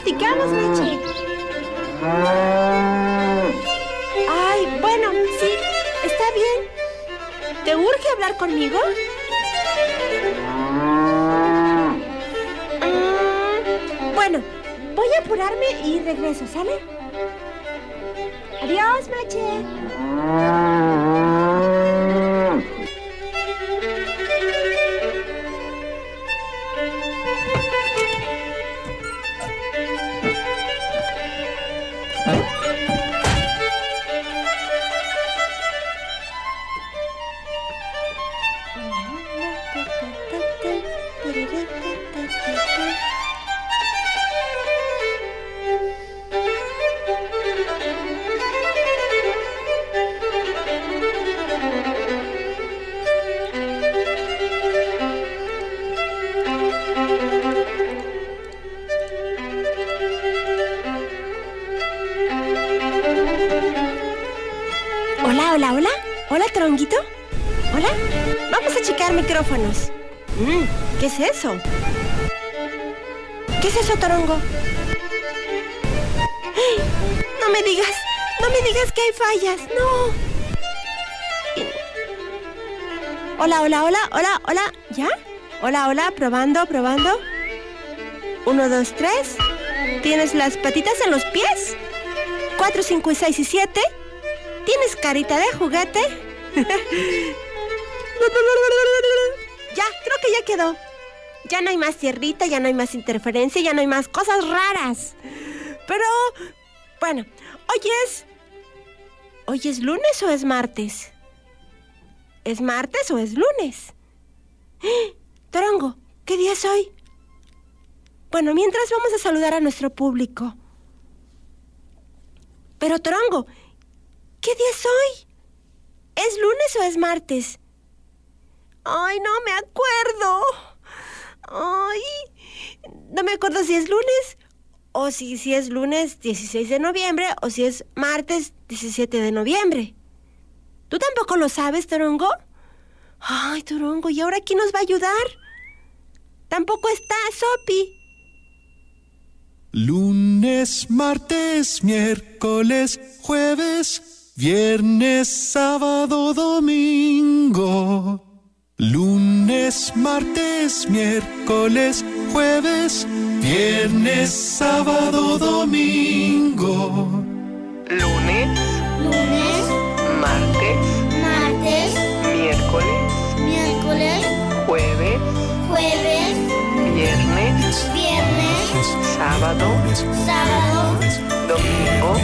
platicamos, Mache? Ay, bueno, sí, está bien. ¿Te urge hablar conmigo? Bueno, voy a apurarme y regreso, ¿sale? Adiós, Mache. Hola, Toronguito. Hola. Vamos a checar micrófonos. ¿Qué es eso? ¿Qué es eso, Torongo? No me digas que hay fallas. No. Hola. ¿Ya? Hola, probando. 1, 2, 3. ¿Tienes las patitas en los pies? 4, 5, 6 y 7. ¿Tienes carita de juguete? Ya, creo que ya quedó. Ya no hay más tierrita, ya no hay más interferencia, ya no hay más cosas raras. Pero, bueno, ¿hoy es lunes o es martes? ¿Es martes o es lunes? Torongo, ¿qué día es hoy? Bueno, mientras vamos a saludar a nuestro público. Pero, Torongo, ¿qué día es hoy? ¿Es lunes o es martes? Ay, no me acuerdo. Ay, no me acuerdo si es lunes o si es lunes 16 de noviembre o si es martes 17 de noviembre. ¿Tú tampoco lo sabes, Torongo? Ay, Torongo, ¿y ahora quién nos va a ayudar? Tampoco está Sopi. Lunes, martes, miércoles, jueves, viernes, sábado, domingo. Lunes, martes, miércoles, jueves, viernes, sábado, domingo. Lunes, martes, miércoles, jueves, viernes, sábado, domingo.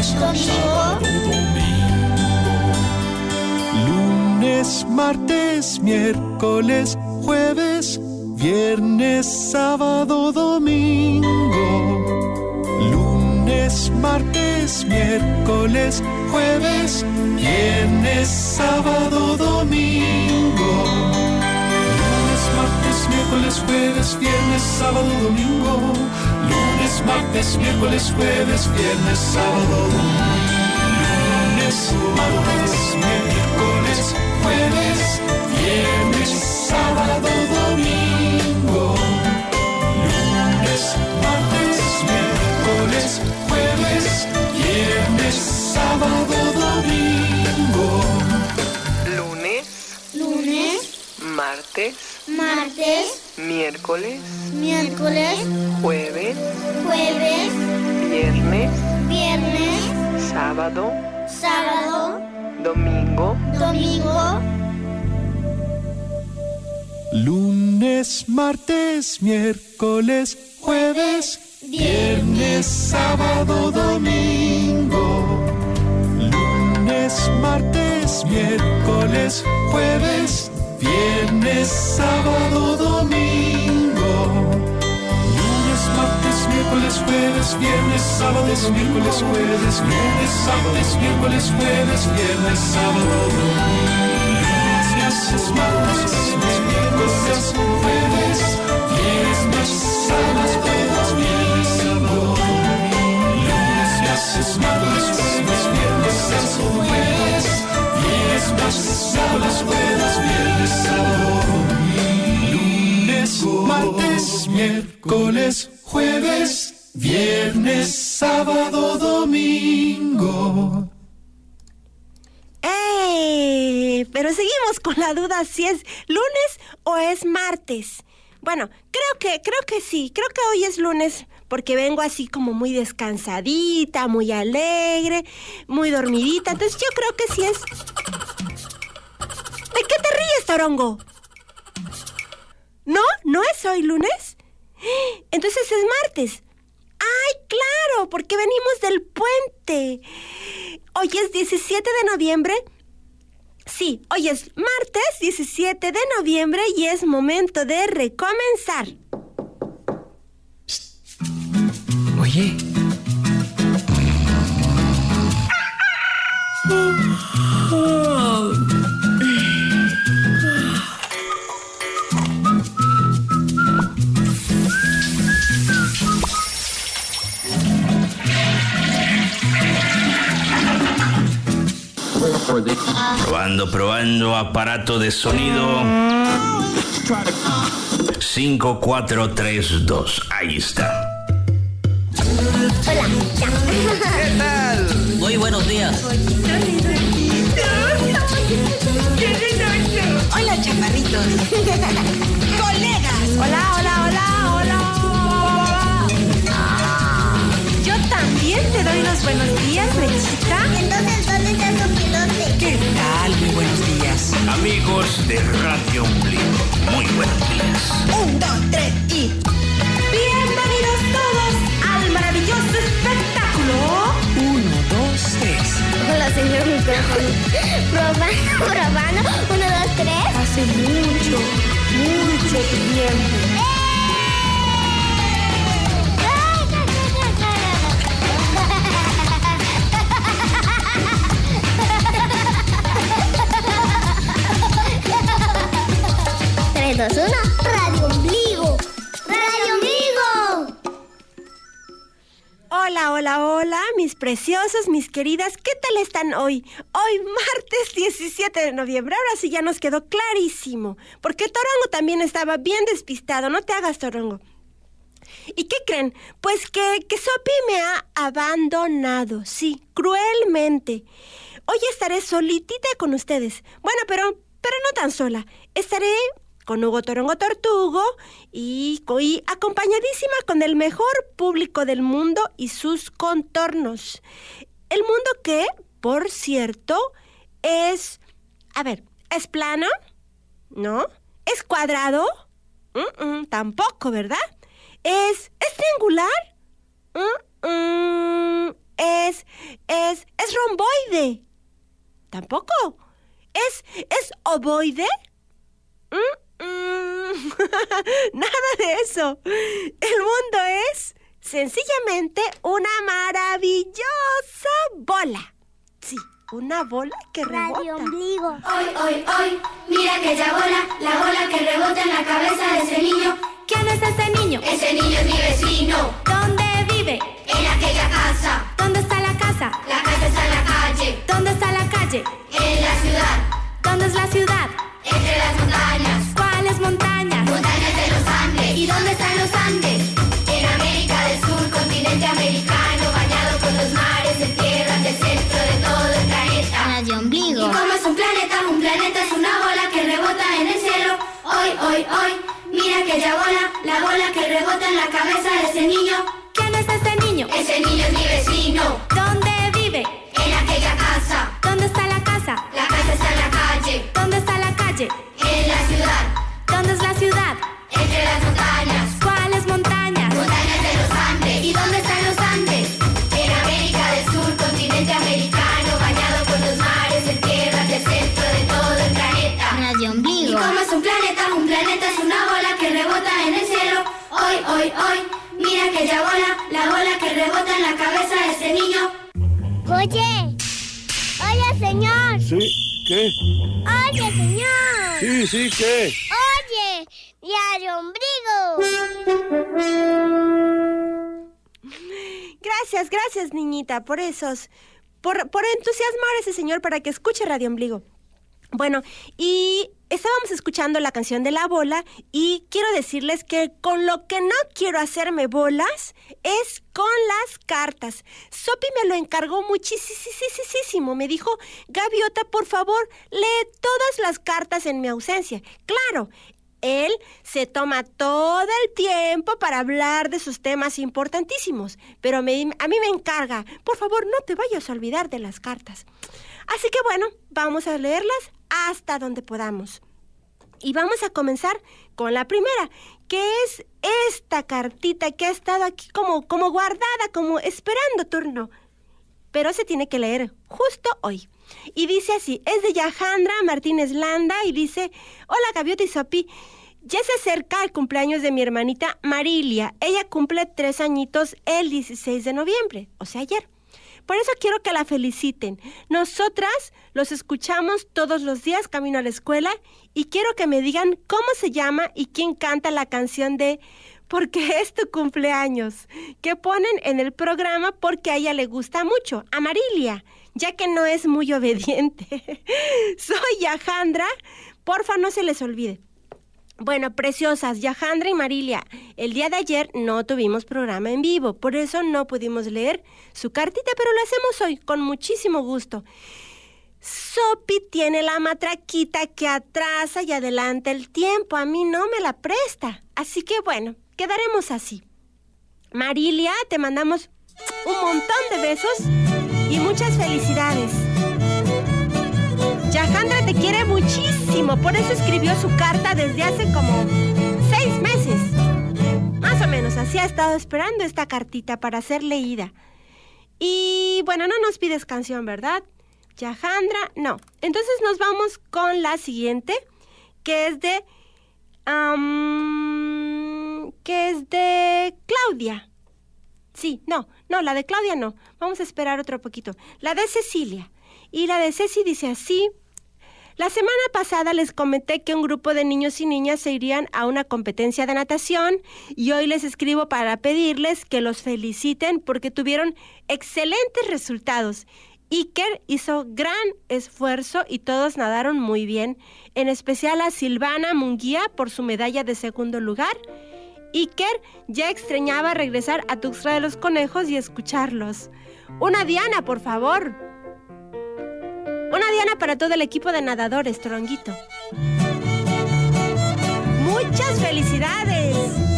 Lunes, martes, miércoles, jueves, viernes, sábado, domingo. Lunes, martes, miércoles, jueves, viernes, sábado, domingo. Lunes, martes, miércoles, jueves, viernes, sábado, domingo. Lunes, martes, miércoles, jueves, viernes, sábado, domingo. Lunes, martes, miércoles, jueves, viernes, sábado, domingo. Lunes, martes, miércoles, jueves, viernes, sábado, domingo. Lunes, martes, miércoles, jueves, viernes, sábado, domingo. Lunes, martes, miércoles, jueves, viernes, sábado, domingo. Lunes, martes, miércoles, jueves, viernes, sábado, domingo. Lunes, martes, miércoles, jueves, viernes, sábado, miércoles, jueves, lunes, martes, miércoles, jueves, viernes, sábado, domingo. Lunes, martes, miércoles, jueves, viernes, sábado, domingo. Lunes, martes, miércoles, viernes, jueves, viernes, sábado, viernes, sábado, domingo. Lunes, martes, miércoles, jueves, viernes, sábado, domingo. Pero seguimos con la duda si es lunes o es martes. Bueno, creo que sí. Creo que hoy es lunes porque vengo así como muy descansadita, muy alegre, muy dormidita. Entonces yo creo que sí es... ¿De qué te ríes, Torongo? ¿No? ¿No es hoy lunes? Entonces es martes. ¡Ay, claro! Porque venimos del puente. Hoy es 17 de noviembre. Sí, hoy es martes 17 de noviembre y es momento de recomenzar. Oye. Probando aparato de sonido. 5, 4, 3, 2. Ahí está. Hola. ¿Qué tal? Muy buenos días. Hola, chaparritos. Colegas. Hola. Yo también te doy los buenos días, Rechita. Entonces, ¿dónde está su pilote? ¿Qué tal? Muy buenos días. Amigos de Radio Ombligo, muy buenos días. 1, 2, 3 y... Bienvenidos todos al maravilloso espectáculo. 1, 2, 3. Hola, señor micrófono. Probando. 1, 2, 3. Hace mucho tiempo. Dos, uno. Radio Ombligo. Radio Ombligo. Hola, mis preciosos, mis queridas. ¿Qué tal están hoy? Hoy, martes 17 de noviembre. Ahora sí ya nos quedó clarísimo. Porque Torongo también estaba bien despistado. No te hagas, Torongo. ¿Y qué creen? Pues que Sopi me ha abandonado. Sí, cruelmente. Hoy estaré solitita con ustedes. Bueno, pero no tan sola. Estaré con Hugo Torongo Tortugo y acompañadísima con el mejor público del mundo y sus contornos. El mundo que, por cierto, es... A ver, ¿es plano? ¿No? ¿Es cuadrado? Tampoco, ¿verdad? ¿Es triangular? ¿Es romboide? Tampoco. ¿Es ovoide? Nada de eso. El mundo es sencillamente una maravillosa bola. Sí, una bola que rebota. Radio Ombligo. Hoy, mira aquella bola, la bola que rebota en la cabeza de ese niño. ¿Quién es ese niño? Ese niño es mi vecino. ¿Dónde vive? En aquella casa. ¿Dónde está la casa? La casa está en la calle. ¿Dónde está la calle? En la ciudad. ¿Dónde es la ciudad? Entre las montañas. ¿Cuáles montañas? Montañas de los Andes. ¿Y dónde están los Andes? En América del Sur, continente americano, bañado por los mares, en tierras del centro de todo el planeta. Radio Ombligo. ¿Y cómo es un planeta es una bola que rebota en el cielo. Hoy, mira aquella bola, la bola que rebota en la cabeza de ese niño. ¿Quién es ese niño? Ese niño es mi vecino. ¿Dónde vive? En aquella casa. ¿Dónde está la casa? La casa está en la calle. ¿Dónde está la calle? En la ciudad. ¿Dónde es la ciudad? Entre las montañas. ¿Cuáles montañas? Montañas de los Andes. ¿Y dónde están los Andes? En América del Sur, continente americano, bañado por los mares, en tierras del centro de todo el planeta. Radio ¿Y Ombligo. cómo es un planeta? Un planeta es una bola que rebota en el cielo. Hoy, mira aquella bola, la bola que rebota en la cabeza de ese niño. Oye, señor. Sí, ¿qué? Oye, señor. Sí, ¿qué? Oye, Radio Ombligo. Gracias, niñita, por entusiasmar a ese señor para que escuche Radio Ombligo. Bueno, y estábamos escuchando la canción de la bola y quiero decirles que con lo que no quiero hacerme bolas es con las cartas. Sopi me lo encargó muchísimo. Me dijo, Gaviota, por favor, lee todas las cartas en mi ausencia. Claro, él se toma todo el tiempo para hablar de sus temas importantísimos, pero a mí me encarga, por favor, no te vayas a olvidar de las cartas. Así que bueno, vamos a leerlas hasta donde podamos. Y vamos a comenzar con la primera, que es esta cartita que ha estado aquí como guardada, como esperando turno. Pero se tiene que leer justo hoy. Y dice así, es de Yajandra Martínez Landa y dice, hola Gaviota y Sopi, ya se acerca el cumpleaños de mi hermanita Marilia. Ella cumple 3 añitos el 16 de noviembre, o sea ayer. Por eso quiero que la feliciten. Nosotras los escuchamos todos los días camino a la escuela y quiero que me digan cómo se llama y quién canta la canción de Porque es tu cumpleaños, que ponen en el programa porque a ella le gusta mucho, a Marilia, ya que no es muy obediente. Soy Yajandra, porfa no se les olvide. Bueno, preciosas, Yajandra y Marilia, el día de ayer no tuvimos programa en vivo, por eso no pudimos leer su cartita, pero lo hacemos hoy con muchísimo gusto. Sopi tiene la matraquita que atrasa y adelanta el tiempo, a mí no me la presta, así que bueno, quedaremos así. Marilia, te mandamos un montón de besos y muchas felicidades. Yajandra te quiere muchísimo, por eso escribió su carta desde hace como 6 meses. Más o menos, así ha estado esperando esta cartita para ser leída. Y bueno, no nos pides canción, ¿verdad? Yajandra, no. Entonces nos vamos con la siguiente, que es de Claudia. Sí, no, la de Claudia no. Vamos a esperar otro poquito. La de Cecilia. Y la de Ceci dice así. La semana pasada les comenté que un grupo de niños y niñas se irían a una competencia de natación y hoy les escribo para pedirles que los feliciten porque tuvieron excelentes resultados. Iker hizo gran esfuerzo y todos nadaron muy bien, en especial a Silvana Munguía por su medalla de 2º lugar. Iker ya extrañaba regresar a Tuxtla de los Conejos y escucharlos. Una diana, por favor. Una diana para todo el equipo de nadadores, Toronguito. ¡Muchas felicidades!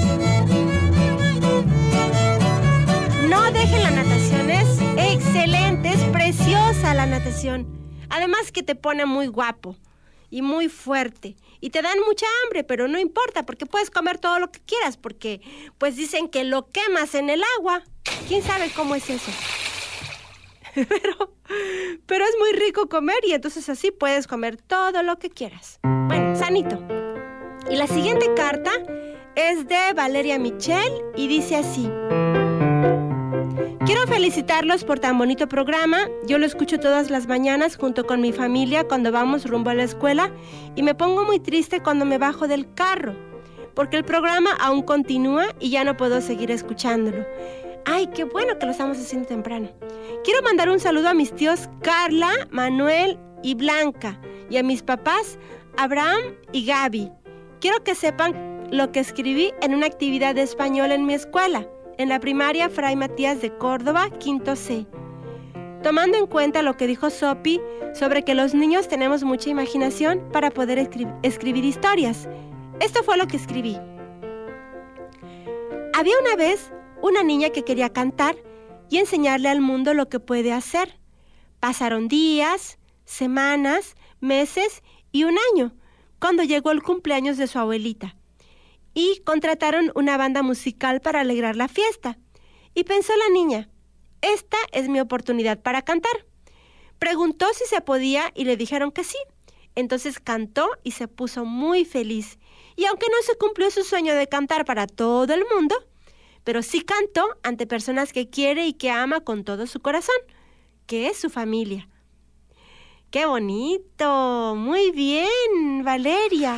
No dejen la natación, es excelente, es preciosa la natación. Además que te pone muy guapo y muy fuerte. Y te dan mucha hambre, pero no importa, porque puedes comer todo lo que quieras, porque pues dicen que lo quemas en el agua. ¿Quién sabe cómo es eso? Pero es muy rico comer y entonces así puedes comer todo lo que quieras. Bueno, sanito. Y la siguiente carta es de Valeria Michel y dice así. Quiero felicitarlos por tan bonito programa. Yo lo escucho todas las mañanas junto con mi familia cuando vamos rumbo a la escuela y me pongo muy triste cuando me bajo del carro, porque el programa aún continúa y ya no puedo seguir escuchándolo. ¡Ay, qué bueno que lo estamos haciendo temprano! Quiero mandar un saludo a mis tíos Carla, Manuel y Blanca, y a mis papás Abraham y Gaby. Quiero que sepan lo que escribí en una actividad de español en mi escuela, en la primaria Fray Matías de Córdoba, 5º C. Tomando en cuenta lo que dijo Sopi sobre que los niños tenemos mucha imaginación para poder escribir historias. Esto fue lo que escribí. Había una vez una niña que quería cantar y enseñarle al mundo lo que puede hacer. Pasaron días, semanas, meses y un año, cuando llegó el cumpleaños de su abuelita. Y contrataron una banda musical para alegrar la fiesta. Y pensó la niña, esta es mi oportunidad para cantar. Preguntó si se podía y le dijeron que sí. Entonces cantó y se puso muy feliz. Y aunque no se cumplió su sueño de cantar para todo el mundo, pero sí cantó ante personas que quiere y que ama con todo su corazón, que es su familia. ¡Qué bonito! Muy bien, Valeria.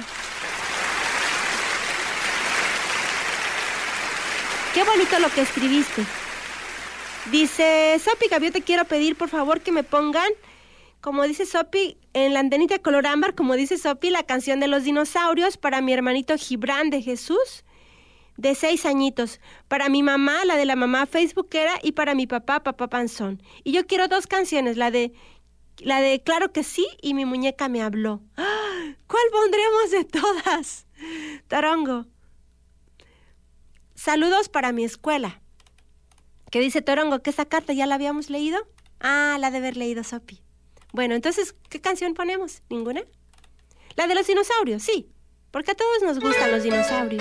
¡Qué bonito lo que escribiste! Dice, Sopi, Gaviota, te quiero pedir por favor que me pongan, como dice Sopi, en la antenita color ámbar, como dice Sopi, la canción de los dinosaurios para mi hermanito Gibran de Jesús, de 6 añitos. Para mi mamá, la de la mamá facebookera, y para mi papá, papá panzón. Y yo quiero 2 canciones, la de Claro que sí y Mi muñeca me habló. ¿Cuál pondremos de todas? Torongo. Saludos para mi escuela. ¿Qué dice Torongo? ¿Que esa carta ya la habíamos leído? Ah, la de haber leído Sopi. Bueno, entonces, ¿qué canción ponemos? ¿Ninguna? La de los dinosaurios, sí. Porque a todos nos gustan los dinosaurios.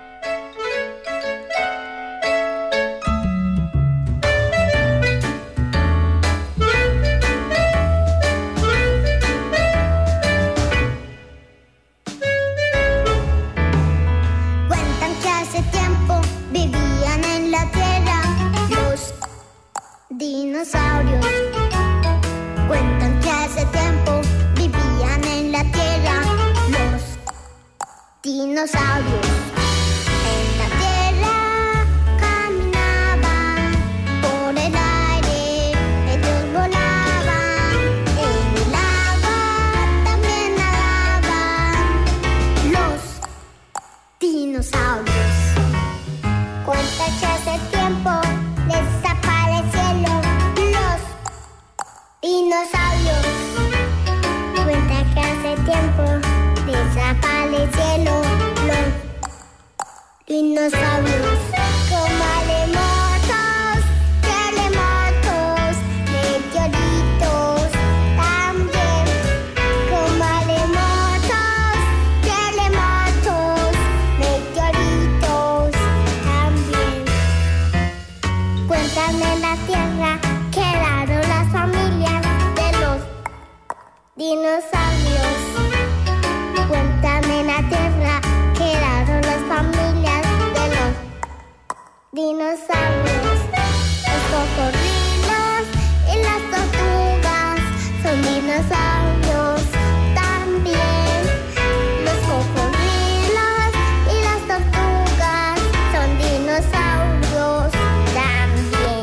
Dinosaurios cuentan que hace tiempo vivían en la tierra los dinosaurios. En la tierra caminaban, por el aire ellos volaban, en el agua también nadaban los dinosaurios. Cuentan que hace tiempo desaparecieron los dinosaurios. Cuenta que hace tiempo desaparecieron los dinosaurios. Como maremotos, terremotos, meteoritos también. Como maremotos, terremotos, meteoritos también. Cuentan en la tierra quedaron las familias de los dinosaurios. Cuentan en la tierra quedaron las familias de los dinosaurios. Los cocodrilos y las tortugas son dinosaurios también. Los cocodrilos y las tortugas son dinosaurios también.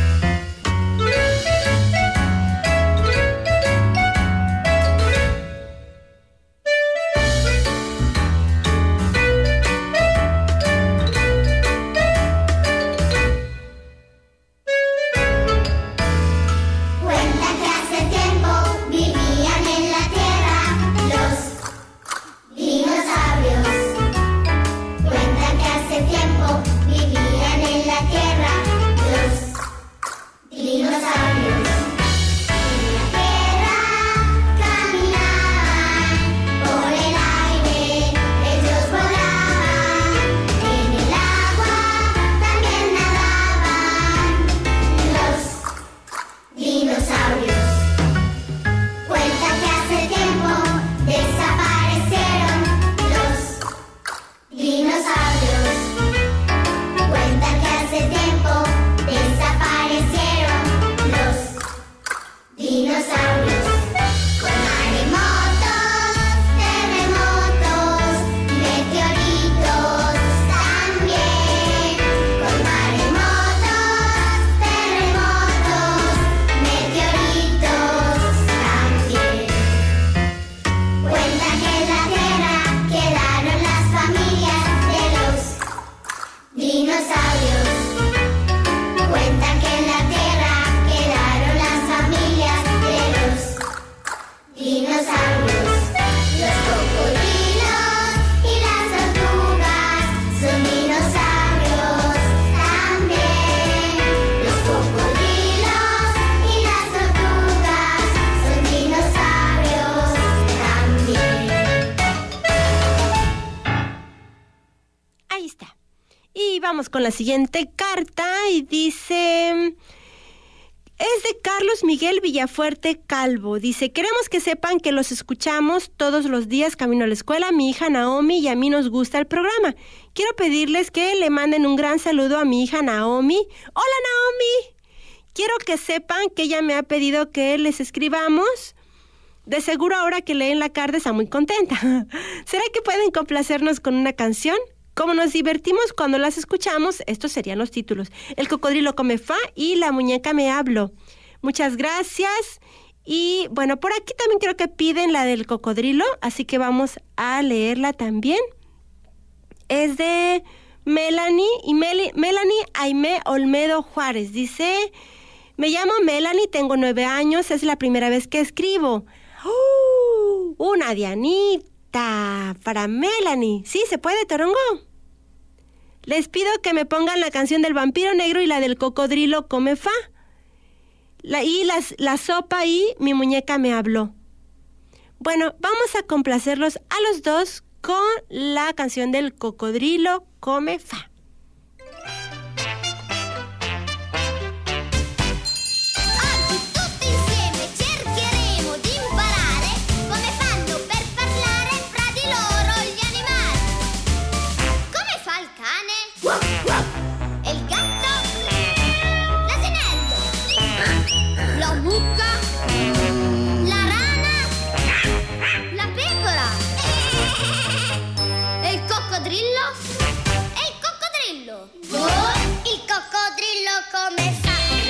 Cuenta que hace tiempo vivían en la tierra los dinosaurios. Cuenta que hace tiempo vivían en la tierra los dinosaurios. En la tierra caminaban, por el aire ellos volaban, en el agua también nadaban los dinosaurios. Cuenta que hace tiempo desaparecieron los dinosaurios. Cuenta que hace tiempo desaparecieron los dinosaurios. Con maremotos, terremotos, meteoritos también. Con maremotos, terremotos, meteoritos también. Cuenta que en la tierra quedaron las familias de los dinosaurios. Cuenta que en la tierra quedaron las familias de los dinosaurios. Los cocodrilos y las tortugas son dinosaurios también. Los cocodrilos y las tortugas son dinosaurios también. Ahí está. Y vamos con la siguiente carta y dice... Es de Carlos Miguel Villafuerte Calvo. Dice, queremos que sepan que los escuchamos todos los días camino a la escuela, mi hija Naomi, y a mí nos gusta el programa. Quiero pedirles que le manden un gran saludo a mi hija Naomi. ¡Hola, Naomi! Quiero que sepan que ella me ha pedido que les escribamos. De seguro ahora que leen la carta está muy contenta. ¿Será que pueden complacernos con una canción? Como nos divertimos cuando las escuchamos, estos serían los títulos. El cocodrilo come fa y la muñeca me habló. Muchas gracias Y bueno, por aquí también creo que piden la del cocodrilo, así que vamos a leerla también. Es de Melanie Aimé Olmedo Juárez. Dice: me llamo Melanie, tengo 9 años, es la primera vez que escribo. Una Dianita para Melanie. ¿Sí se puede, Torongo? Les pido que me pongan la canción del vampiro negro y la del cocodrilo come fa. La sopa y mi muñeca me habló. Bueno, vamos a complacerlos a los dos con la canción del cocodrilo come fa. Oggi tutti insieme cercheremo di imparare come fanno per parlare fra di loro gli animali. Come fa il cane? E il gatto? L'asinello? La mucca? La rana? La pecora? E il coccodrillo? E il coccodrillo? Il coccodrillo come fa?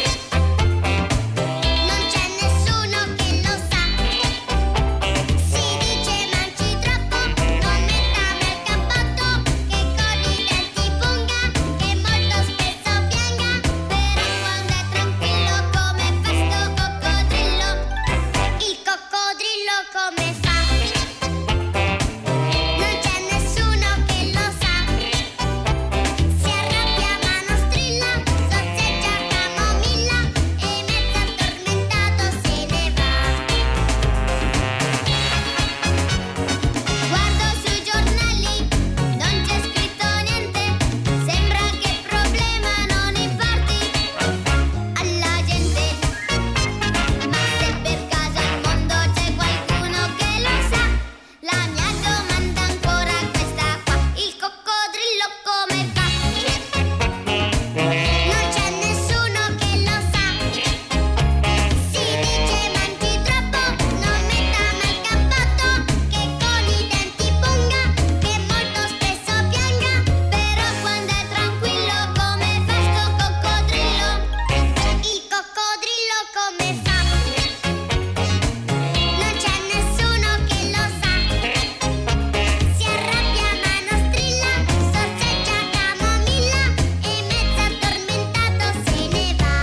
Non c'è nessuno che lo sa. Si dice mangi troppo, non metta nel cappotto, che con i denti punga, che molto spesso pianga, però quando è tranquillo come fa sto coccodrillo? Il coccodrillo come fa? Non c'è nessuno che lo sa. Si arrabbia ma non strilla, sorseggia camomilla e mezzo addormentato se ne va. Guardo sui giornali, non c'è scritto niente, sembra che il problema non importi alla gente. Ma se per caso al mondo c'è qualcuno che lo sa, la mia domanda ancora questa qua: il coccodrillo come fa? Non c'è nessuno che lo sa. Si dice mangi troppo, non metta mai il cappotto, che con i denti punga, che molto spesso pianga, però quando è tranquillo come fa sto coccodrillo? Il coccodrillo come fa? Non c'è nessuno che lo sa. Si arrabbia ma non strilla, sorseggia camomilla e mezzo addormentato se ne va.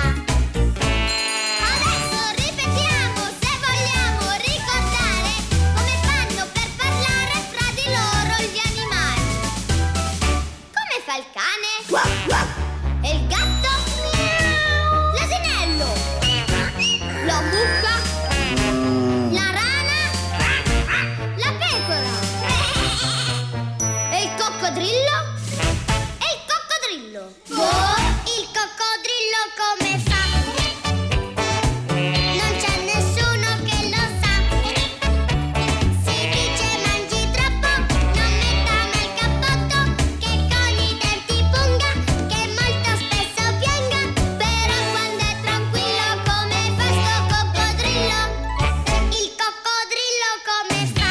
Adesso ripetiamo se vogliamo ricordare come fanno per parlare fra di loro gli animali. Come fa il cane? E il gatto? L'asinello? La mucca? La rana? La pecora? E il coccodrillo? E il coccodrillo? Il coccodrillo come fa? Non c'è nessuno che lo sa. Si dice mangi troppo, non metta mai il cappotto, che con i denti punga, che molto spesso pianga, però quando è tranquillo come fa sto coccodrillo? Il coccodrillo come fa?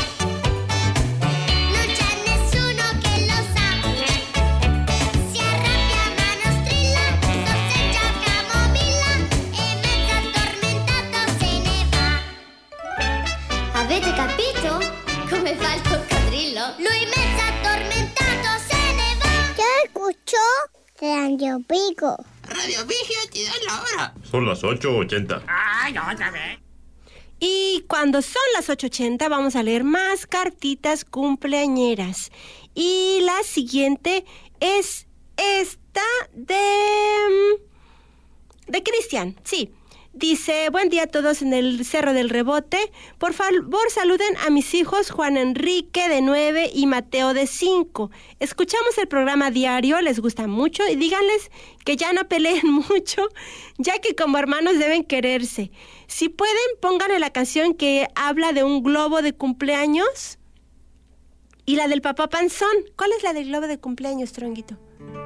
Non c'è nessuno che lo sa. Si arrabbia ma non strilla, sorseggia camomilla e mezzo addormentato se ne va. Avete capito? Come fa il coccodrillo? Lui mezzo addormentato se ne va. ¿Ya escuchó? Radio Pico. Radio Vigio te da la hora. Son las 8:80. Ay, otra vez. Y cuando son las 8:80 vamos a leer más cartitas cumpleañeras. Y la siguiente es esta de Cristian, sí. Dice: buen día a todos en el Cerro del Rebote. Por favor, saluden a mis hijos Juan Enrique, de 9, y Mateo, de 5. Escuchamos el programa diario, les gusta mucho, y díganles que ya no peleen mucho, ya que como hermanos deben quererse. Si pueden, pónganle la canción que habla de un globo de cumpleaños y la del papá panzón. ¿Cuál es la del globo de cumpleaños, Tronguito?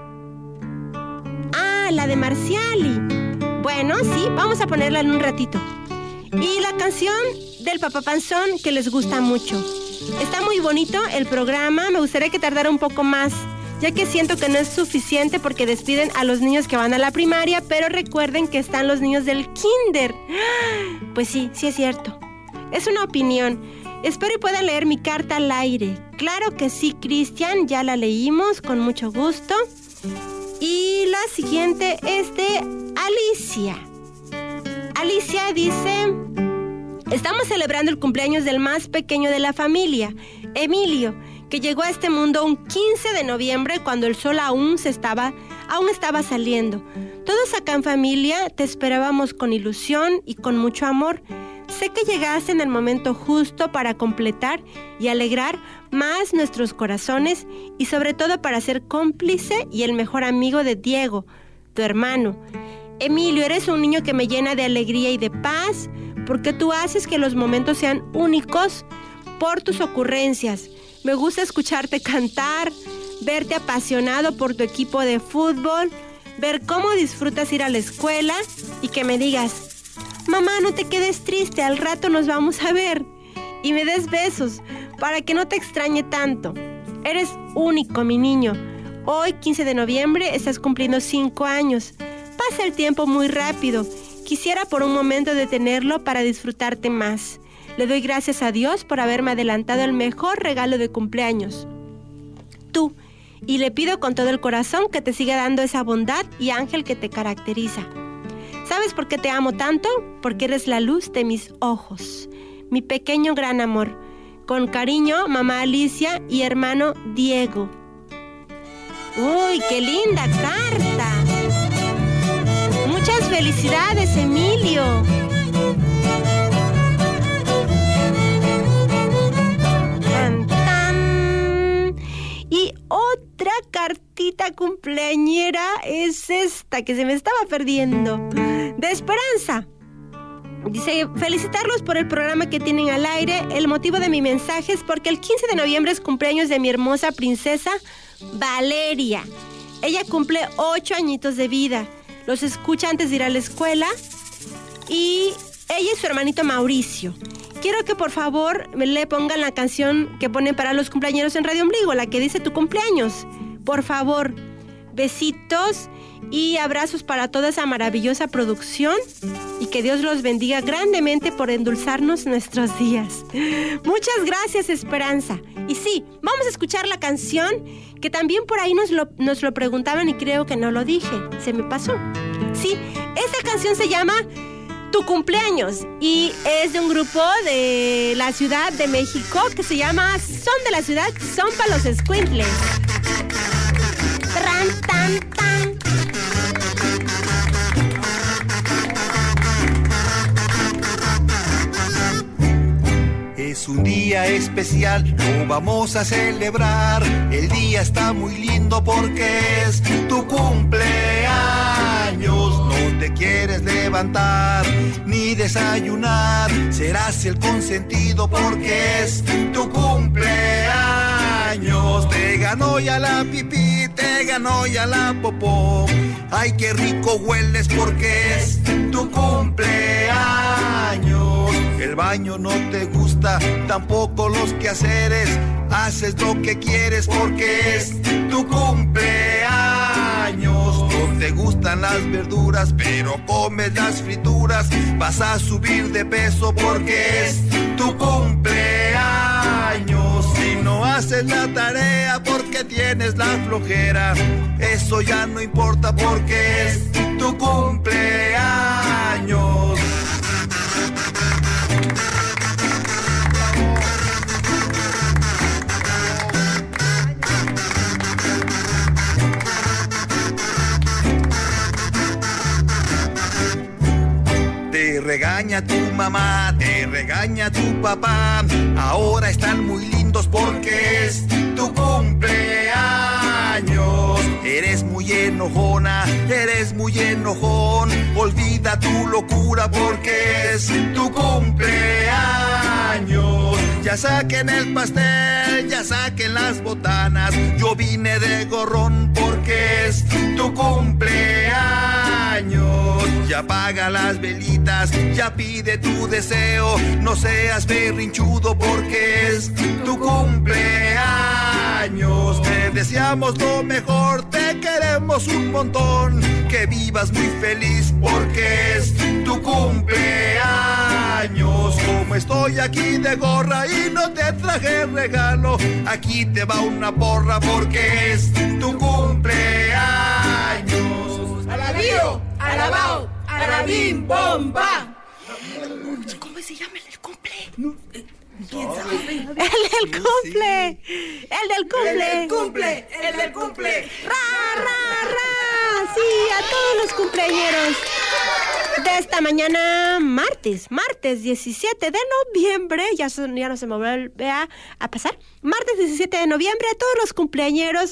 Ah, la de Marciali. Bueno, sí, vamos a ponerla en un ratito. Y la canción del papá panzón, que les gusta mucho. Está muy bonito el programa, me gustaría que tardara un poco más ya que siento que no es suficiente porque despiden a los niños que van a la primaria, pero recuerden que están los niños del kinder. Pues sí, sí es cierto. Es una opinión. Espero y puedan leer mi carta al aire. Claro que sí, Cristian, ya la leímos con mucho gusto. Y la siguiente es de Alicia. Alicia dice: estamos celebrando el cumpleaños del más pequeño de la familia, Emilio, que llegó a este mundo un 15 de noviembre cuando el sol aún estaba saliendo. Todos acá en familia te esperábamos con ilusión y con mucho amor. Sé que llegaste en el momento justo para completar y alegrar más nuestros corazones y sobre todo para ser cómplice y el mejor amigo de Diego, tu hermano. Emilio, eres un niño que me llena de alegría y de paz porque tú haces que los momentos sean únicos por tus ocurrencias. Me gusta escucharte cantar, verte apasionado por tu equipo de fútbol, ver cómo disfrutas ir a la escuela y que me digas: mamá, no te quedes triste, al rato nos vamos a ver. Y me des besos para que no te extrañe tanto. Eres único, mi niño. Hoy, 15 de noviembre, estás cumpliendo 5 años. Pasa el tiempo muy rápido. Quisiera por un momento detenerlo para disfrutarte más. Le doy gracias a Dios por haberme adelantado el mejor regalo de cumpleaños. Tú. Y le pido con todo el corazón que te siga dando esa bondad y ángel que te caracteriza. ¿Sabes por qué te amo tanto? Porque eres la luz de mis ojos. Mi pequeño gran amor. Con cariño, mamá Alicia y hermano Diego. ¡Uy, qué linda carta! Muchas felicidades, Emilio. ¡Tan, tan! Y otra cartita cumpleañera es esta que se me estaba perdiendo. De Esperanza. Dice: felicitarlos por el programa que tienen al aire. El motivo de mi mensaje es porque el 15 de noviembre es cumpleaños de mi hermosa princesa Valeria. Ella cumple 8 añitos de vida. Los escucha antes de ir a la escuela. Y ella y su hermanito Mauricio. Quiero que por favor le pongan la canción que ponen para los cumpleañeros en Radio Ombligo, la que dice tu cumpleaños. Por favor, besitos y abrazos para toda esa maravillosa producción y que Dios los bendiga grandemente por endulzarnos nuestros días. Muchas gracias, Esperanza. Y sí, vamos a escuchar la canción que también por ahí nos lo preguntaban y creo que no lo dije, se me pasó. Sí, esta canción se llama Tu cumpleaños y es de un grupo de la Ciudad de México que se llama Son de la Ciudad, son para los escuintles. Tran, tan, tan. Es un día especial, lo vamos a celebrar. El día está muy lindo porque es tu cumpleaños. No te quieres levantar ni desayunar. Serás el consentido porque es tu cumpleaños. Te ganó ya la pipí, te ganó ya la popó. Ay, qué rico hueles porque es tu cumpleaños. El baño no te gusta, tampoco los quehaceres. Haces lo que quieres porque es tu cumpleaños. No te gustan las verduras, pero comes las frituras. Vas a subir de peso porque es tu cumpleaños. Si no haces la tarea porque tienes la flojera, eso ya no importa porque es tu cumpleaños. Te regaña tu mamá, te regaña tu papá. Ahora están muy lindos porque es tu cumpleaños. Eres muy enojona, eres muy enojón. Olvida tu locura porque es tu cumpleaños. Ya saquen el pastel, ya saquen las botanas. Yo vine de gorrón porque es tu cumpleaños. Ya apaga las velitas, ya pide tu deseo. No seas berrinchudo porque es tu cumpleaños. Te deseamos lo mejor, te queremos un montón. Que vivas muy feliz porque es tu cumpleaños. Como estoy aquí de gorra y no te traje regalo, aquí te va una porra porque es tu cumpleaños. ¡Alabío! ¡Alabao! ¡Alabim! ¡Bomba! ¿Cómo se llama el del cumple? ¿Quién sabe? ¡El del cumple! ¡El del cumple! ¡El del cumple! ¡Ra, ra, ra! Sí, a todos los cumpleañeros de esta mañana, martes 17 de noviembre, ya no se me vuelve a pasar, martes 17 de noviembre, a todos los cumpleañeros,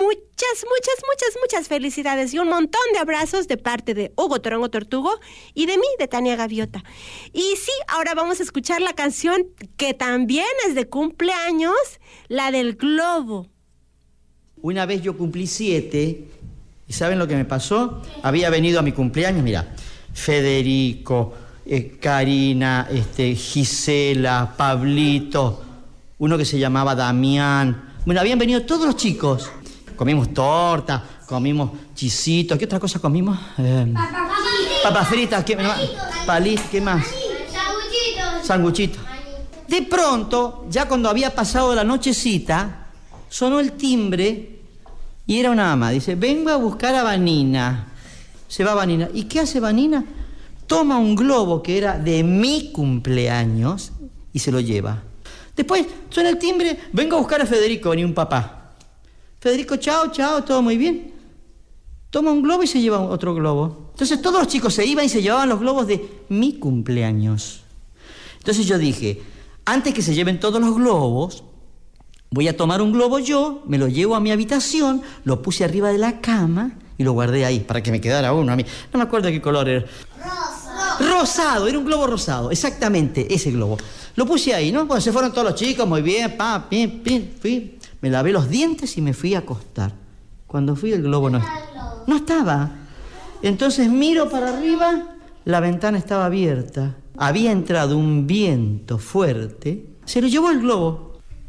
muchas felicidades y un montón de abrazos de parte de Hugo Torongo Tortugo y de mí, de Tania Gaviota. Y sí, ahora vamos a escuchar la canción que también es de cumpleaños, la del globo. Una vez yo cumplí 7, ¿y saben lo que me pasó? Había venido a mi cumpleaños, mira, Federico, Karina, Gisela, Pablito, uno que se llamaba Damián. Bueno, habían venido todos los chicos. Comimos torta, comimos chisitos. ¿Qué otra cosa comimos? Papas fritas, ¿qué más? ¿Qué más? Sanguchitos. De pronto, ya cuando había pasado la nochecita, sonó el timbre y era una ama. Dice, vengo a buscar a Vanina. Se va Vanina. ¿Y qué hace Vanina? Toma un globo que era de mi cumpleaños y se lo lleva. Después suena el timbre, vengo a buscar a Federico, venía un papá. Federico, chao, todo muy bien. Toma un globo y se lleva otro globo. Entonces todos los chicos se iban y se llevaban los globos de mi cumpleaños. Entonces yo dije, antes que se lleven todos los globos, voy a tomar un globo yo, me lo llevo a mi habitación, lo puse arriba de la cama y lo guardé ahí para que me quedara uno a mí. No me acuerdo de qué color era. Rosado, era un globo rosado, exactamente, ese globo. Lo puse ahí, ¿no? Bueno, se fueron todos los chicos, muy bien, fui, me lavé los dientes y me fui a acostar. Cuando fui el globo no estaba. Entonces miro para arriba, la ventana estaba abierta. Había entrado un viento fuerte, se lo llevó el globo.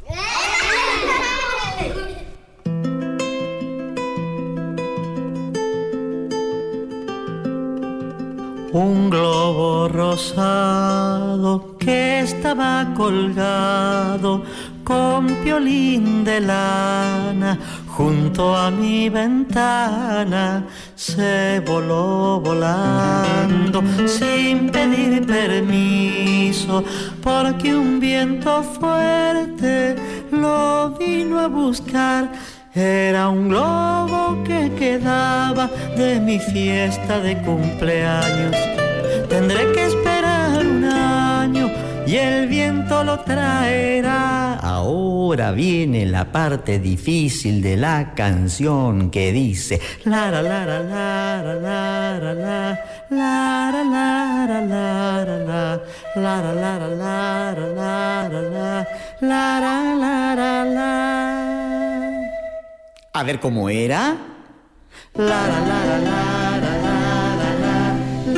Un globo rosado que estaba colgado con piolín de lana junto a mi ventana se voló volando sin pedir permiso porque un viento fuerte lo vino a buscar. Era un globo que quedaba de mi fiesta de cumpleaños. Tendré que esperar un año y el viento lo traerá. Ahora viene la parte difícil de la canción que dice lara lara lara lara lara lara lara lara lara lara lara lara lara lara lara. A ver cómo era. La la la la la la la la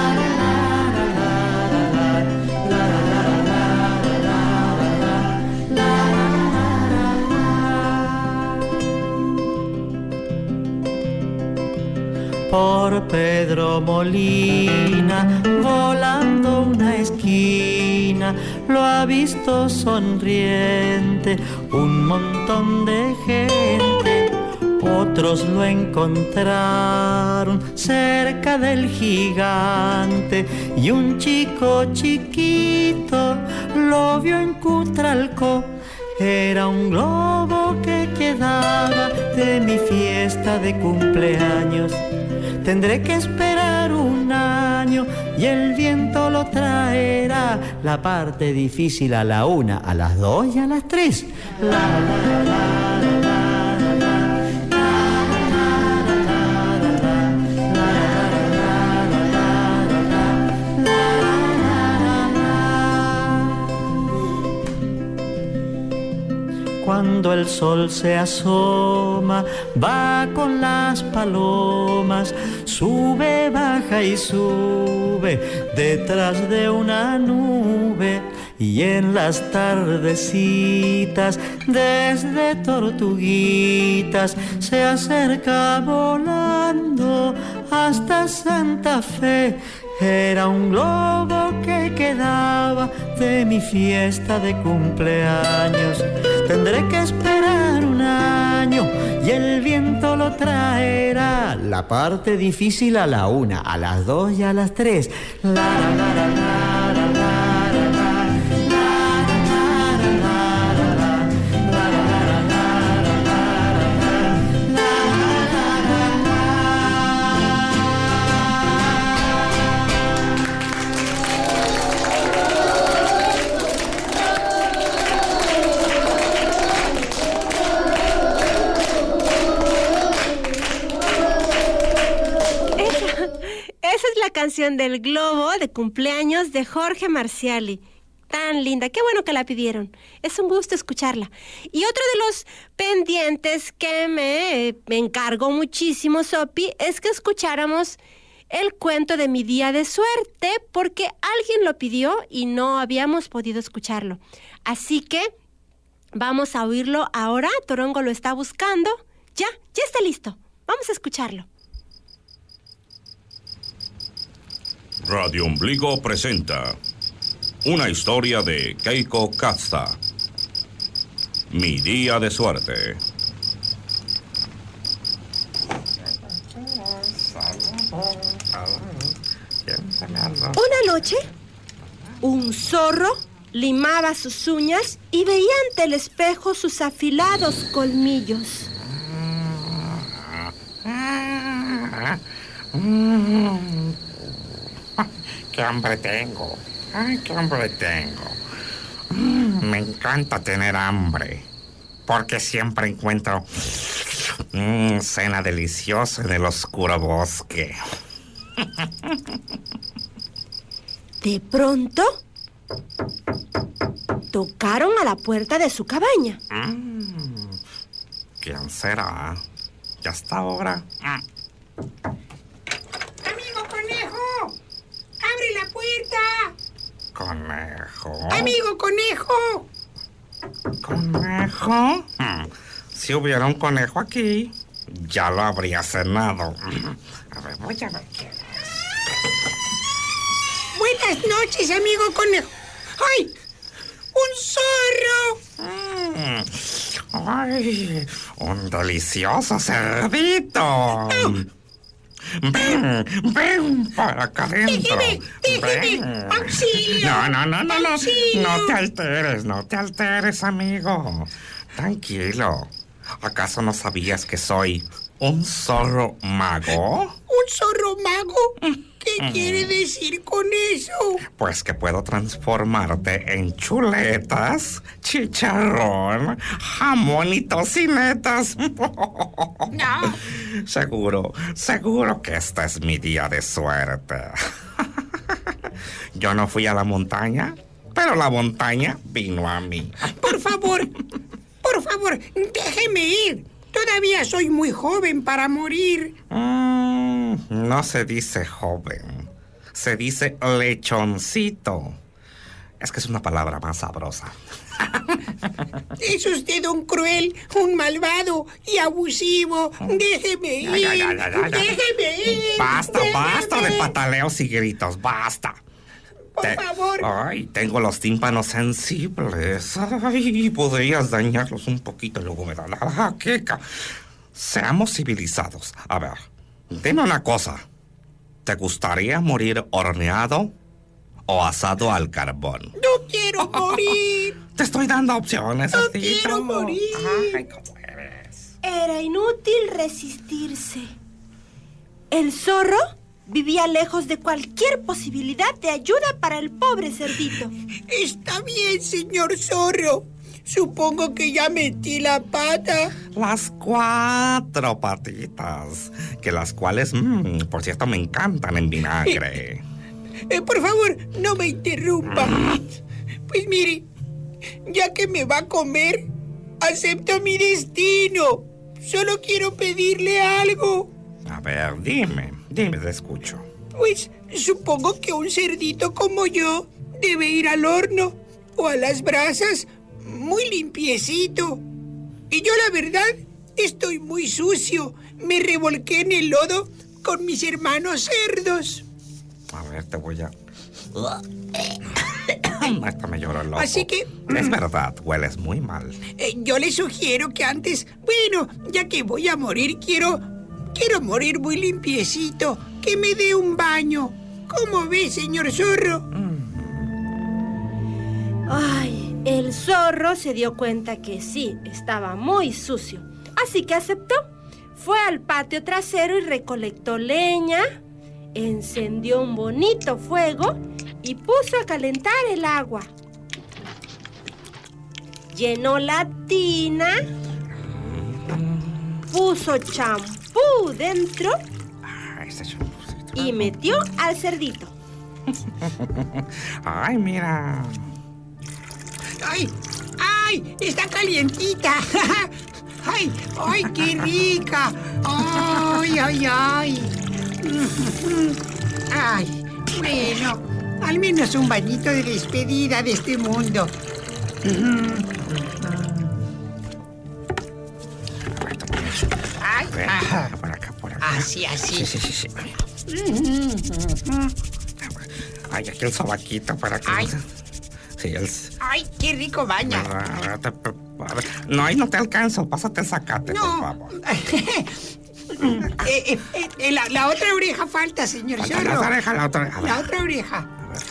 la. Por Pedro Molina, volando una esquina, lo ha visto sonriente un montón de gente. Otros lo encontraron cerca del gigante y un chico chiquito lo vio en Cutralcó. Era un globo que quedaba de mi fiesta de cumpleaños. Tendré que esperar un año y el viento lo traerá. La parte difícil a la 1, a las 2 y a las 3. La, la, la, la. Cuando el sol se asoma, va con las palomas, sube, baja y sube, detrás de una nube y en las tardecitas desde Tortuguitas se acerca volando hasta Santa Fe. Era un globo que quedaba de mi fiesta de cumpleaños. Tendré que esperar un año y el viento lo traerá. La parte difícil a la 1, a las 2 y a las 3. La, la, la, la, la, la, la. Esa es la canción del globo de cumpleaños de Jorge Marciali. Tan linda, qué bueno que la pidieron. Es un gusto escucharla. Y otro de los pendientes que me encargó muchísimo Sopi es que escucháramos el cuento de mi día de suerte, porque alguien lo pidió y no habíamos podido escucharlo. Así que vamos a oírlo ahora. Torongo lo está buscando. Ya está listo. Vamos a escucharlo. Radio Ombligo presenta una historia de Keiko Katza. Mi día de suerte. Una noche, un zorro limaba sus uñas y veía ante el espejo sus afilados colmillos. ¡Qué hambre tengo! ¡Ay, qué hambre tengo! Me encanta tener hambre, porque siempre encuentro cena deliciosa en el oscuro bosque. De pronto, tocaron a la puerta de su cabaña. ¿Quién será? Ya está ahora. ¡Amigo conejo! ¡Abre la puerta! ¿Conejo? ¡Amigo conejo! ¿Conejo? Si hubiera un conejo aquí, ya lo habría cenado. A ver, voy a ver quién es. Buenas noches, amigo conejo. ¡Ay! ¡Un zorro! ¡Ay! ¡Un delicioso cerdito! Ven para acá adentro. Déjeme, auxilio. No. Auxilio. No te alteres, amigo. Tranquilo. ¿Acaso no sabías que soy un zorro mago? ¿Un zorro mago? ¿Qué quiere decir con eso? Pues que puedo transformarte en chuletas, chicharrón, jamón y tocinetas. No. Seguro que este es mi día de suerte. Yo no fui a la montaña, pero la montaña vino a mí. Por favor, déjeme ir. Todavía soy muy joven para morir. No se dice joven, se dice lechoncito. Es que es una palabra más sabrosa. Es usted un cruel, un malvado y abusivo. Déjeme ir. Déjeme ir. Basta de pataleos y gritos, basta. Por favor. Ay, tengo los tímpanos sensibles. Ay, podrías dañarlos un poquito y luego me da la jaqueca. Seamos civilizados. A ver, dime una cosa. ¿Te gustaría morir horneado o asado al carbón? No quiero morir. Te estoy dando opciones. No quiero morir. Ay, ¿cómo eres? Era inútil resistirse. El zorro vivía lejos de cualquier posibilidad de ayuda para el pobre cerdito. Está bien, señor zorro. Supongo que ya metí la pata. Las 4 patitas, que las cuales, por cierto, me encantan en vinagre. Por favor, no me interrumpa. Pues mire, ya que me va a comer, acepto mi destino. Solo quiero pedirle algo. A ver, dime, te escucho. Pues supongo que un cerdito como yo debe ir al horno o a las brasas, muy limpiecito. Y yo la verdad estoy muy sucio. Me revolqué en el lodo con mis hermanos cerdos. A ver, te voy a... Hasta me lloró el ojo. Así que... Es verdad, hueles muy mal. Yo le sugiero que antes... Bueno, ya que voy a morir, quiero morir muy limpiecito. Que me dé un baño. ¿Cómo ve, señor zorro? Ay, el zorro se dio cuenta que sí, estaba muy sucio. Así que aceptó. Fue al patio trasero y recolectó leña, encendió un bonito fuego y puso a calentar el agua. Llenó la tina, puso champú dentro y metió al cerdito. Ay, mira. ¡Ay! ¡Ay! ¡Está calientita! ¡Ay! ¡Ay, qué rica! ¡Ay, ay, ay! ¡Ay! Bueno, al menos un bañito de despedida de este mundo. ¡Ay! Por acá, por acá. Así, así. Sí. Ay, aquí el sobaquito para que... Ay. Sí, el... ¡Ay, qué rico baña! No, ahí no te alcanzo. Pásate el zacate, por No. favor. La otra oreja falta, señor Falta zorro. la oreja, la otra oreja. La otra oreja.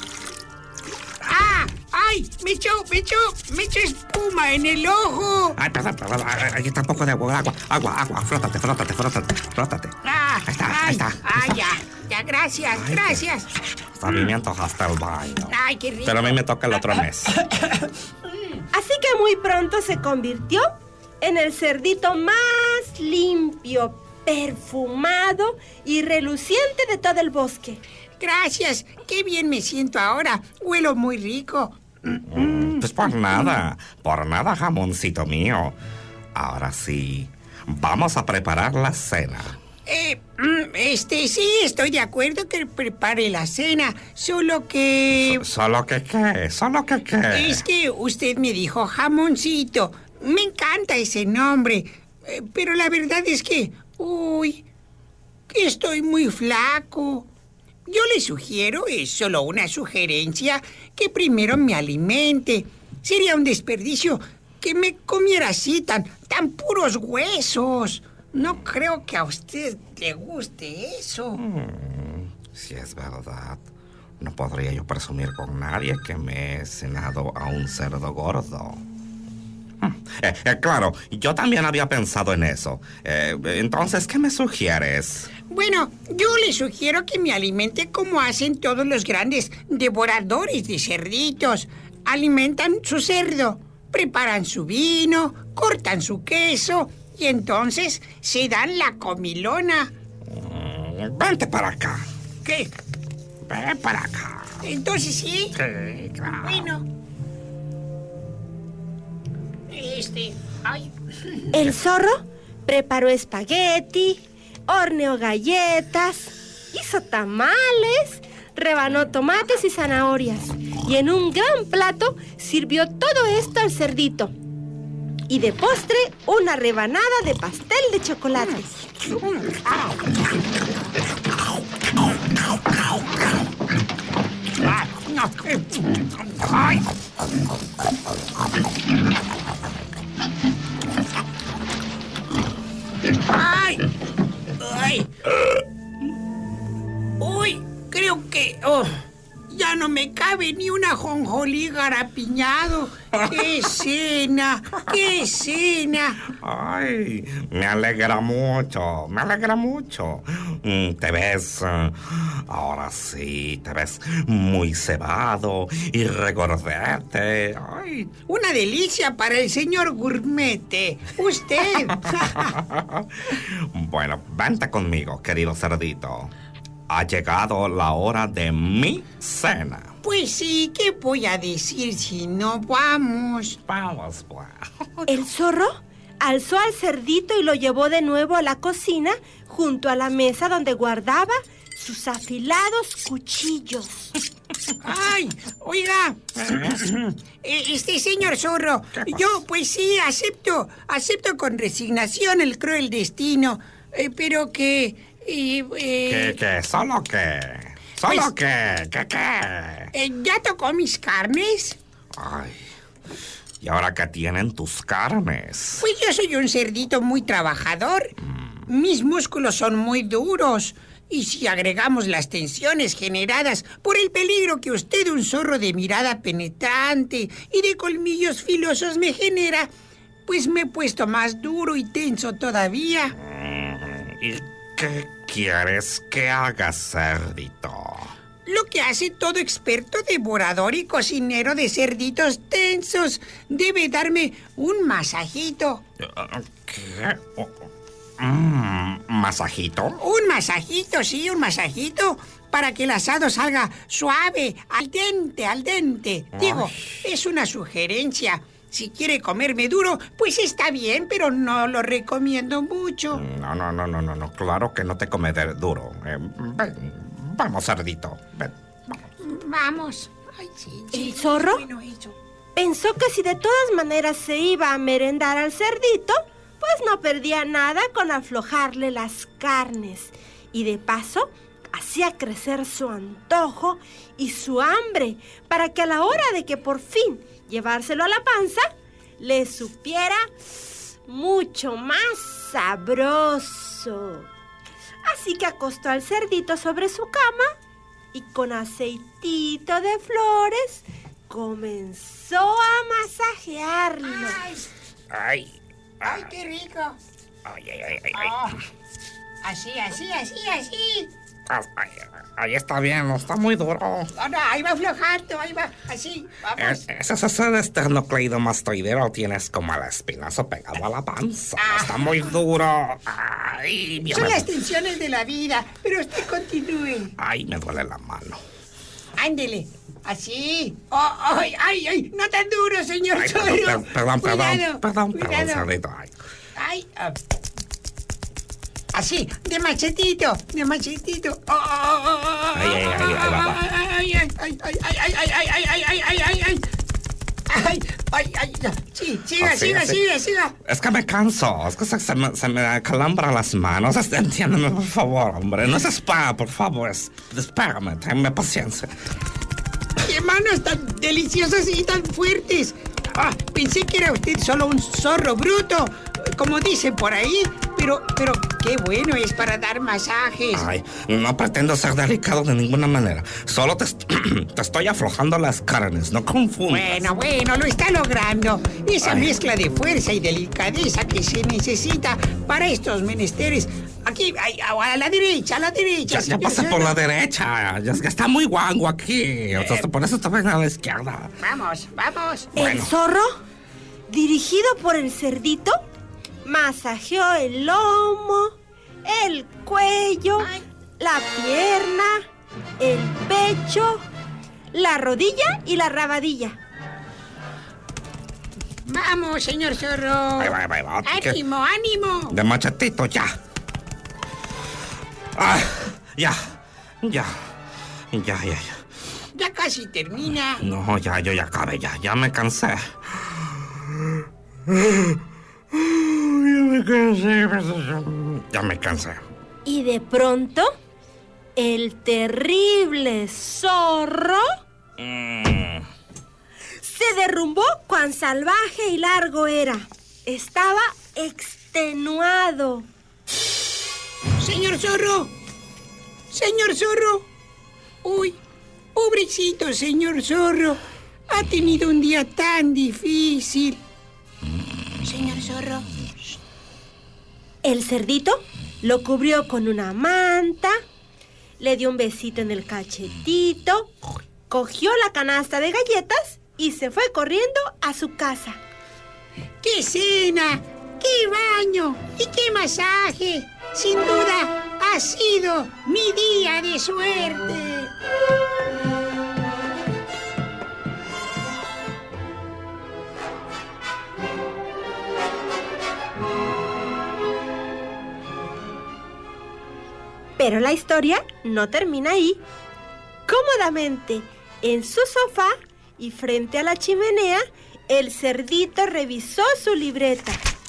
¡Ah! ¡Ay! Me echó espuma en el ojo. Ay, perdón. Aquí está un poco de agua. Agua. Frótate. Ah, Ahí está. Ya, gracias. A mí me antojaste el baño. Ay, qué rico. Pero a mí me toca el otro mes. Así que muy pronto se convirtió en el cerdito más limpio, perfumado y reluciente de todo el bosque. Gracias. Qué bien me siento ahora. Huelo muy rico. Pues por nada, jamoncito mío. Ahora sí, vamos a preparar la cena. Sí, estoy de acuerdo que prepare la cena, solo que... ¿Solo que qué? Es que usted me dijo jamoncito. Me encanta ese nombre, pero la verdad es que... Uy, que estoy muy flaco. Yo le sugiero, es solo una sugerencia, que primero me alimente. Sería un desperdicio que me comiera así, tan puros huesos. No creo que a usted le guste eso. Si es verdad, no podría yo presumir con nadie que me he cenado a un cerdo gordo. Claro, yo también había pensado en eso. Entonces, ¿qué me sugieres? Bueno, yo le sugiero que me alimente como hacen todos los grandes devoradores de cerditos. Alimentan su cerdo, preparan su vino, cortan su queso y entonces se dan la comilona. Vente para acá. ¿Qué? Ven para acá. Entonces sí. Sí, claro. Bueno. Ay. El zorro preparó espagueti, horneó galletas, hizo tamales, rebanó tomates y zanahorias. Y en un gran plato sirvió todo esto al cerdito. Y de postre, una rebanada de pastel de chocolate. Ay. ¡Ay! ¡Ay! ¡Uy! Creo que... ya no me cabe ni un ajonjolí garapiñado. ¡Qué cena! ¡Qué cena! Ay, me alegra mucho. Te ves... ahora sí, te ves muy cebado y regordete. Ay. Una delicia para el señor Gourmete. Usted. Bueno, vente conmigo, querido cerdito. Ha llegado la hora de mi cena. Pues sí, ¿qué voy a decir si no vamos? Vamos, pues. El zorro alzó al cerdito y lo llevó de nuevo a la cocina junto a la mesa donde guardaba sus afilados cuchillos. ¡Ay! Oiga, señor zorro, yo pues sí acepto con resignación el cruel destino, pero que... ¿Qué? ¿Solo qué? ¿Solo Pues- qué? ¿Ya tocó mis carnes? Ay, ¿y ahora qué tienen tus carnes? Pues yo soy un cerdito muy trabajador. Mis músculos son muy duros. Y si agregamos las tensiones generadas por el peligro que usted, un zorro de mirada penetrante y de colmillos filosos, me genera, pues me he puesto más duro y tenso todavía. ¿Y qué quieres que haga, cerdito? Lo que hace todo experto devorador y cocinero de cerditos tensos. Debe darme un masajito. ¿Qué? ¿Masajito? Un masajito, sí, un masajito. Para que el asado salga suave, al dente. Digo, es una sugerencia. Si quiere comerme duro, pues está bien, pero no lo recomiendo mucho. No, claro que no te comeré duro. Ven, vamos, cerdito, ven. Vamos. Ay, sí, ¿El zorro? Bueno, eso. Pensó que si de todas maneras se iba a merendar al cerdito, pues no perdía nada con aflojarle las carnes. Y de paso, hacía crecer su antojo y su hambre para que a la hora de que por fin llevárselo a la panza, le supiera mucho más sabroso. Así que acostó al cerdito sobre su cama y con aceitito de flores comenzó a masajearlo. Ay, qué rico. Ay. Oh, así. Ahí está bien, no está muy duro. No, ahí va aflojando, ahí va, así, vamos. Ese esternocleidomastoideo tienes como el espinazo pegado a la panza. Está muy duro. Ay, Son las tensiones de la vida, pero usted continúe. Ay, me duele la mano. Ándele, así. Ay, no tan duro, señor Ay, zorro. perdón, Cuidado. cerdito. Ay, así, de machetito. Ahí va. Ay, sí, siga. Es que me canso, es que se me calambran las manos. Entiéndeme, por favor, hombre. No se espera, por favor. Espérame, tenme paciencia. ¡Qué manos tan deliciosas y tan fuertes! Pensé que era usted solo un zorro bruto, como dicen por ahí, pero qué bueno es para dar masajes. Ay, no pretendo ser delicado de ninguna manera. Solo te estoy aflojando las carnes, no confundas. Bueno, lo está logrando. Esa mezcla de fuerza y delicadeza que se necesita para estos menesteres. Aquí, a la derecha. Ya pasé por la derecha. Ya está muy guango aquí. Entonces, por eso estaba a la izquierda. Vamos. El zorro, dirigido por el cerdito, masajeó el lomo, el cuello, la pierna, el pecho, la rodilla y la rabadilla. Vamos, señor zorro. Ahí va. Ánimo. De machetito, ya. Ya. Ya casi termina. No, yo ya acabé, ya me cansé. Ya me cansé. Y de pronto, el terrible zorro se derrumbó cuán salvaje y largo era. Estaba extenuado. Señor zorro. Uy, pobrecito señor zorro. Ha tenido un día tan difícil. Señor zorro. El cerdito lo cubrió con una manta, le dio un besito en el cachetito, cogió la canasta de galletas y se fue corriendo a su casa. ¡Qué cena! ¡Qué baño! ¡Y qué masaje! Sin duda, ha sido mi día de suerte. Pero la historia no termina ahí. Cómodamente, en su sofá y frente a la chimenea, el cerdito revisó su libreta.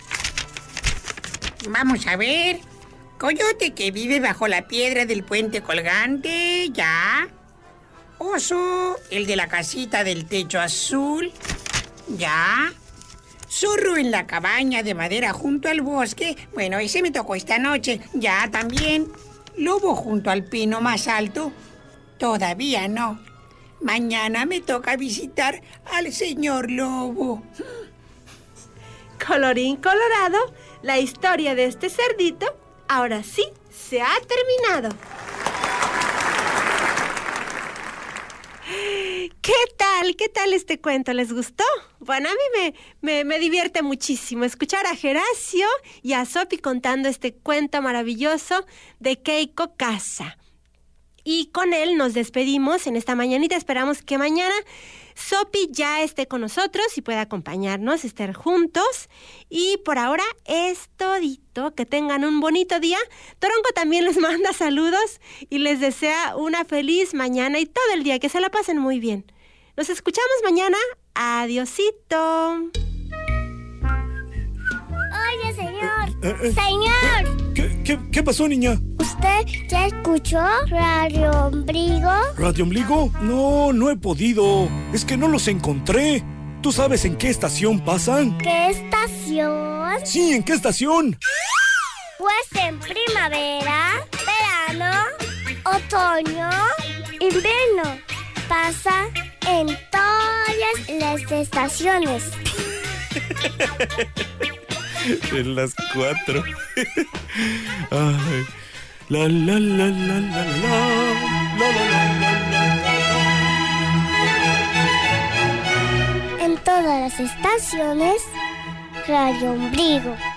Vamos a ver. Coyote que vive bajo la piedra del puente colgante, ya. Oso, el de la casita del techo azul, ya. Zorro en la cabaña de madera junto al bosque, bueno, ese me tocó esta noche, ya también. Lobo junto al pino más alto, todavía no. Mañana me toca visitar al señor Lobo. Colorín colorado, la historia de este cerdito ahora sí se ha terminado. ¿Qué tal? ¿Qué tal este cuento? ¿Les gustó? Bueno, a mí me divierte muchísimo escuchar a Geracio y a Sopi contando este cuento maravilloso de Keiko Casa. Y con él nos despedimos en esta mañanita. Esperamos que mañana Sopi ya esté con nosotros y pueda acompañarnos, estar juntos. Y por ahora es todito. Que tengan un bonito día. Torongo también les manda saludos y les desea una feliz mañana y todo el día. Que se la pasen muy bien. Nos escuchamos mañana. Adiosito. Oye, señor. Señor. ¿Qué pasó, niña? ¿Usted ya escuchó Radio Ombligo? ¿Radio Ombligo? No he podido. Es que no los encontré. ¿Tú sabes en qué estación pasan? ¿Qué estación? Sí, ¿en qué estación? Pues en primavera, verano, otoño, invierno. Pasa en todas las estaciones. En las 4. Ay. La la la la la la. En todas las estaciones, Radio Ombligo.